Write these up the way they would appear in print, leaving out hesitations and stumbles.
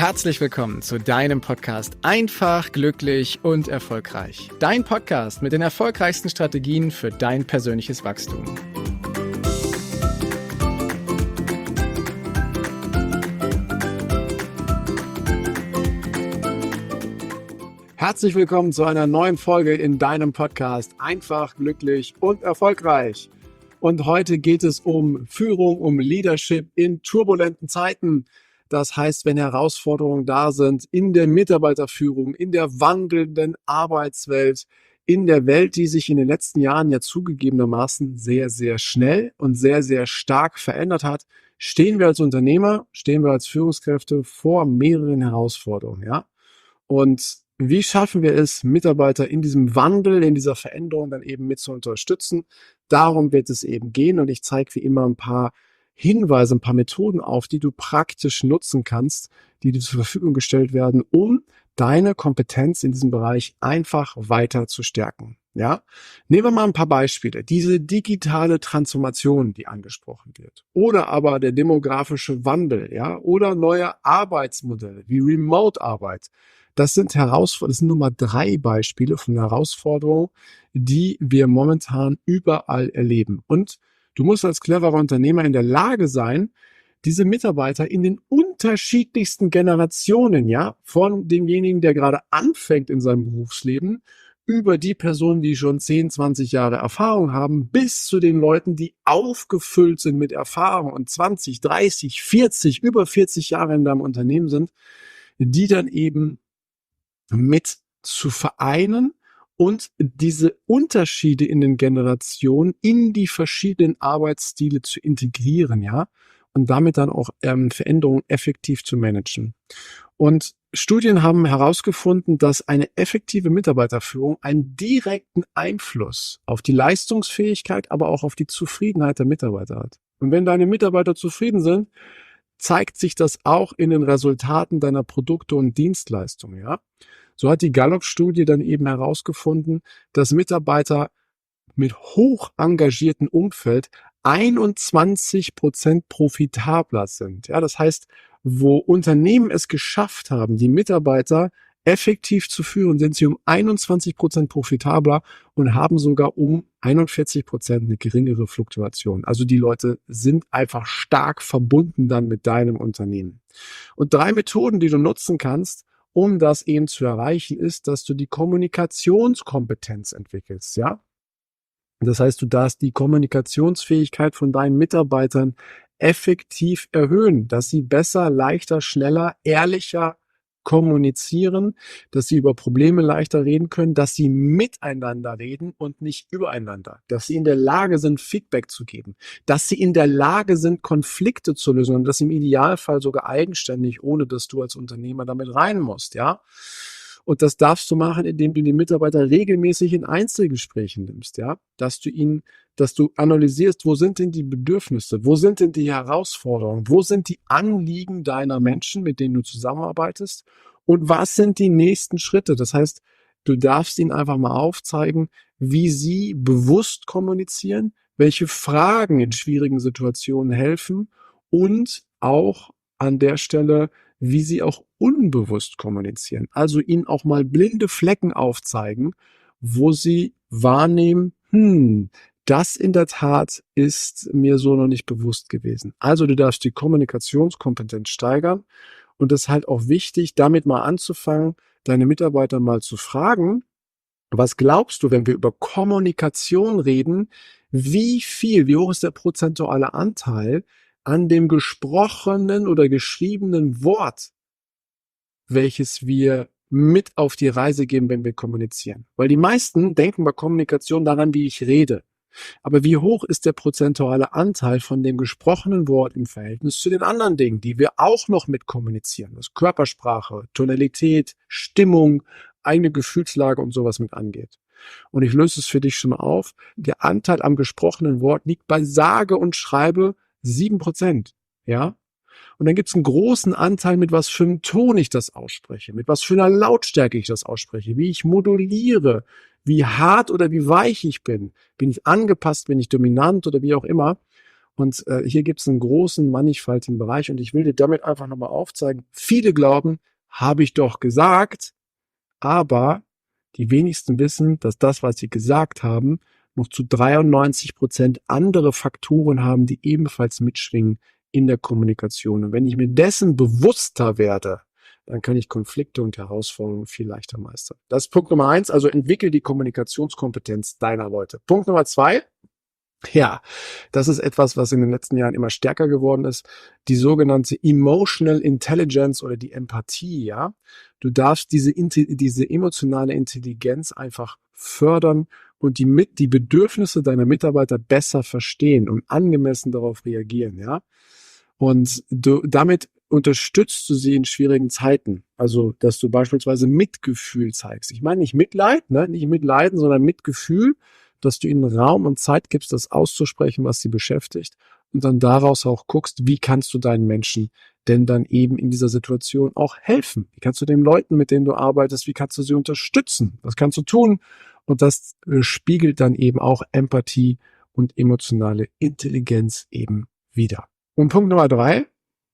Herzlich willkommen zu deinem Podcast Einfach, glücklich und erfolgreich. Dein Podcast mit den erfolgreichsten Strategien für dein persönliches Wachstum. Herzlich willkommen zu einer neuen Folge in deinem Podcast Einfach, glücklich und erfolgreich. Und heute geht es um Führung, um Leadership in turbulenten Zeiten. Das heißt, wenn Herausforderungen da sind in der Mitarbeiterführung, in der wandelnden Arbeitswelt, in der Welt, die sich in den letzten Jahren ja zugegebenermaßen sehr, sehr schnell und sehr, sehr stark verändert hat, stehen wir als Unternehmer, stehen wir als Führungskräfte vor mehreren Herausforderungen, ja. Und wie schaffen wir es, Mitarbeiter in diesem Wandel, in dieser Veränderung dann eben mit zu unterstützen? Darum wird es eben gehen und ich zeige wie immer ein paar Hinweise, ein paar Methoden auf, die du praktisch nutzen kannst, die dir zur Verfügung gestellt werden, um deine Kompetenz in diesem Bereich einfach weiter zu stärken. Ja? Nehmen wir mal ein paar Beispiele. Diese digitale Transformation, die angesprochen wird, oder aber der demografische Wandel, ja, oder neue Arbeitsmodelle wie Remote-Arbeit. Das sind das sind nur mal 3 Beispiele von Herausforderungen, die wir momentan überall erleben. Und du musst als cleverer Unternehmer in der Lage sein, diese Mitarbeiter in den unterschiedlichsten Generationen, ja, von demjenigen, der gerade anfängt in seinem Berufsleben, über die Personen, die schon 10, 20 Jahre Erfahrung haben, bis zu den Leuten, die aufgefüllt sind mit Erfahrung und 20, 30, 40, über 40 Jahre in deinem Unternehmen sind, die dann eben mit zu vereinen und diese Unterschiede in den Generationen in die verschiedenen Arbeitsstile zu integrieren, ja, und damit dann auch Veränderungen effektiv zu managen. Und Studien haben herausgefunden, dass eine effektive Mitarbeiterführung einen direkten Einfluss auf die Leistungsfähigkeit, aber auch auf die Zufriedenheit der Mitarbeiter hat. Und wenn deine Mitarbeiter zufrieden sind, zeigt sich das auch in den Resultaten deiner Produkte und Dienstleistungen, ja. So hat die Gallup-Studie dann eben herausgefunden, dass Mitarbeiter mit hoch engagiertem Umfeld 21% profitabler sind. Ja, das heißt, wo Unternehmen es geschafft haben, die Mitarbeiter effektiv zu führen, sind sie um 21% profitabler und haben sogar um 41% eine geringere Fluktuation. Also die Leute sind einfach stark verbunden dann mit deinem Unternehmen. Und 3 Methoden, die du nutzen kannst, um das eben zu erreichen, ist, dass du die Kommunikationskompetenz entwickelst, ja? Das heißt, du darfst die Kommunikationsfähigkeit von deinen Mitarbeitern effektiv erhöhen, dass sie besser, leichter, schneller, ehrlicher kommunizieren, dass sie über Probleme leichter reden können, dass sie miteinander reden und nicht übereinander, dass sie in der Lage sind, Feedback zu geben, dass sie in der Lage sind, Konflikte zu lösen und das im Idealfall sogar eigenständig, ohne dass du als Unternehmer damit rein musst, ja. Und das darfst du machen, indem du die Mitarbeiter regelmäßig in Einzelgesprächen nimmst, ja, dass du analysierst, wo sind denn die Bedürfnisse, wo sind denn die Herausforderungen, wo sind die Anliegen deiner Menschen, mit denen du zusammenarbeitest und was sind die nächsten Schritte. Das heißt, du darfst ihnen einfach mal aufzeigen, wie sie bewusst kommunizieren, welche Fragen in schwierigen Situationen helfen und auch an der Stelle, wie sie auch unbewusst kommunizieren. Also ihnen auch mal blinde Flecken aufzeigen, wo sie wahrnehmen, das in der Tat ist mir so noch nicht bewusst gewesen. Also du darfst die Kommunikationskompetenz steigern und es ist halt auch wichtig, damit mal anzufangen, deine Mitarbeiter mal zu fragen, was glaubst du, wenn wir über Kommunikation reden, wie hoch ist der prozentuale Anteil an dem gesprochenen oder geschriebenen Wort, welches wir mit auf die Reise geben, wenn wir kommunizieren. Weil die meisten denken bei Kommunikation daran, wie ich rede. Aber wie hoch ist der prozentuale Anteil von dem gesprochenen Wort im Verhältnis zu den anderen Dingen, die wir auch noch mit kommunizieren? Was Körpersprache, Tonalität, Stimmung, eigene Gefühlslage und sowas mit angeht. Und ich löse es für dich schon mal auf. Der Anteil am gesprochenen Wort liegt bei sage und schreibe 7%. Ja? Und dann gibt es einen großen Anteil, mit was für einem Ton ich das ausspreche, mit was für einer Lautstärke ich das ausspreche, wie ich moduliere, wie hart oder wie weich ich bin. Bin ich angepasst, bin ich dominant oder wie auch immer. Und hier gibt es einen großen, mannigfaltigen Bereich und ich will dir damit einfach nochmal aufzeigen, viele glauben, habe ich doch gesagt, aber die wenigsten wissen, dass das, was sie gesagt haben, noch zu 93% andere Faktoren haben, die ebenfalls mitschwingen in der Kommunikation. Und wenn ich mir dessen bewusster werde, dann kann ich Konflikte und Herausforderungen viel leichter meistern. Das ist Punkt Nummer 1, also entwickel die Kommunikationskompetenz deiner Leute. Punkt Nummer 2, ja, das ist etwas, was in den letzten Jahren immer stärker geworden ist. Die sogenannte Emotional Intelligence oder die Empathie, ja. Du darfst diese emotionale Intelligenz einfach fördern und die Bedürfnisse deiner Mitarbeiter besser verstehen und angemessen darauf reagieren, ja. Und damit unterstützt du sie in schwierigen Zeiten. Also, dass du beispielsweise Mitgefühl zeigst. Ich meine nicht Mitleid, ne? Nicht Mitleiden, sondern Mitgefühl, dass du ihnen Raum und Zeit gibst, das auszusprechen, was sie beschäftigt und dann daraus auch guckst, wie kannst du deinen Menschen denn dann eben in dieser Situation auch helfen? Wie kannst du den Leuten, mit denen du arbeitest, wie kannst du sie unterstützen? Was kannst du tun? Und das spiegelt dann eben auch Empathie und emotionale Intelligenz eben wieder. Und Punkt Nummer 3,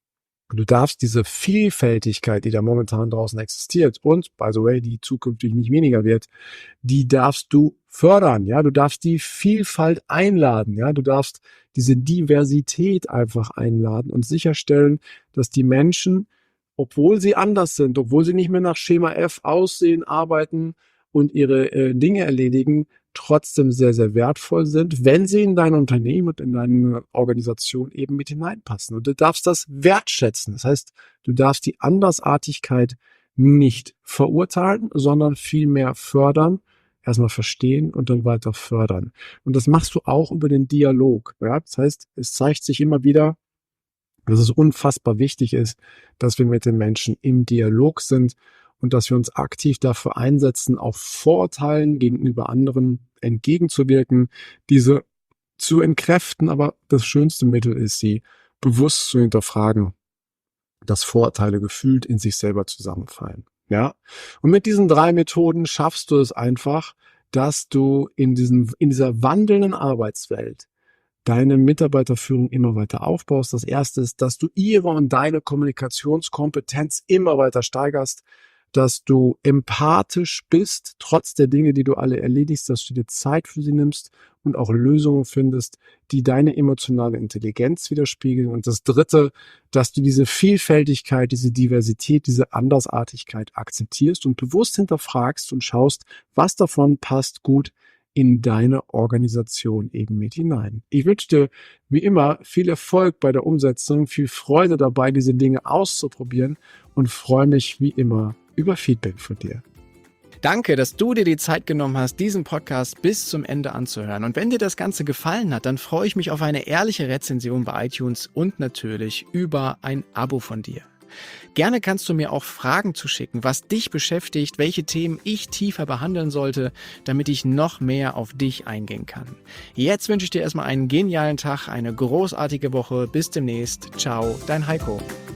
du darfst diese Vielfältigkeit, die da momentan draußen existiert und, by the way, die zukünftig nicht weniger wird, die darfst du fördern, ja, du darfst die Vielfalt einladen, ja, du darfst diese Diversität einfach einladen und sicherstellen, dass die Menschen, obwohl sie anders sind, obwohl sie nicht mehr nach Schema F aussehen, arbeiten und ihre Dinge erledigen, trotzdem sehr, sehr wertvoll sind, wenn sie in dein Unternehmen und in deine Organisation eben mit hineinpassen. Und du darfst das wertschätzen. Das heißt, du darfst die Andersartigkeit nicht verurteilen, sondern vielmehr fördern, erstmal verstehen und dann weiter fördern. Und das machst du auch über den Dialog. Ja? Das heißt, es zeigt sich immer wieder, dass es unfassbar wichtig ist, dass wir mit den Menschen im Dialog sind und dass wir uns aktiv dafür einsetzen, auch Vorurteilen gegenüber anderen entgegenzuwirken, diese zu entkräften. Aber das schönste Mittel ist, sie bewusst zu hinterfragen, dass Vorurteile gefühlt in sich selber zusammenfallen. Ja. Und mit diesen 3 Methoden schaffst du es einfach, dass du in dieser wandelnden Arbeitswelt deine Mitarbeiterführung immer weiter aufbaust. Das erste ist, dass du ihre und deine Kommunikationskompetenz immer weiter steigerst, dass du empathisch bist, trotz der Dinge, die du alle erledigst, dass du dir Zeit für sie nimmst und auch Lösungen findest, die deine emotionale Intelligenz widerspiegeln. Und das dritte, dass du diese Vielfältigkeit, diese Diversität, diese Andersartigkeit akzeptierst und bewusst hinterfragst und schaust, was davon passt gut in deine Organisation eben mit hinein. Ich wünsche dir wie immer viel Erfolg bei der Umsetzung, viel Freude dabei, diese Dinge auszuprobieren und freue mich wie immer über Feedback von dir. Danke, dass du dir die Zeit genommen hast, diesen Podcast bis zum Ende anzuhören. Und wenn dir das Ganze gefallen hat, dann freue ich mich auf eine ehrliche Rezension bei iTunes und natürlich über ein Abo von dir. Gerne kannst du mir auch Fragen zuschicken, was dich beschäftigt, welche Themen ich tiefer behandeln sollte, damit ich noch mehr auf dich eingehen kann. Jetzt wünsche ich dir erstmal einen genialen Tag, eine großartige Woche. Bis demnächst. Ciao, dein Heiko.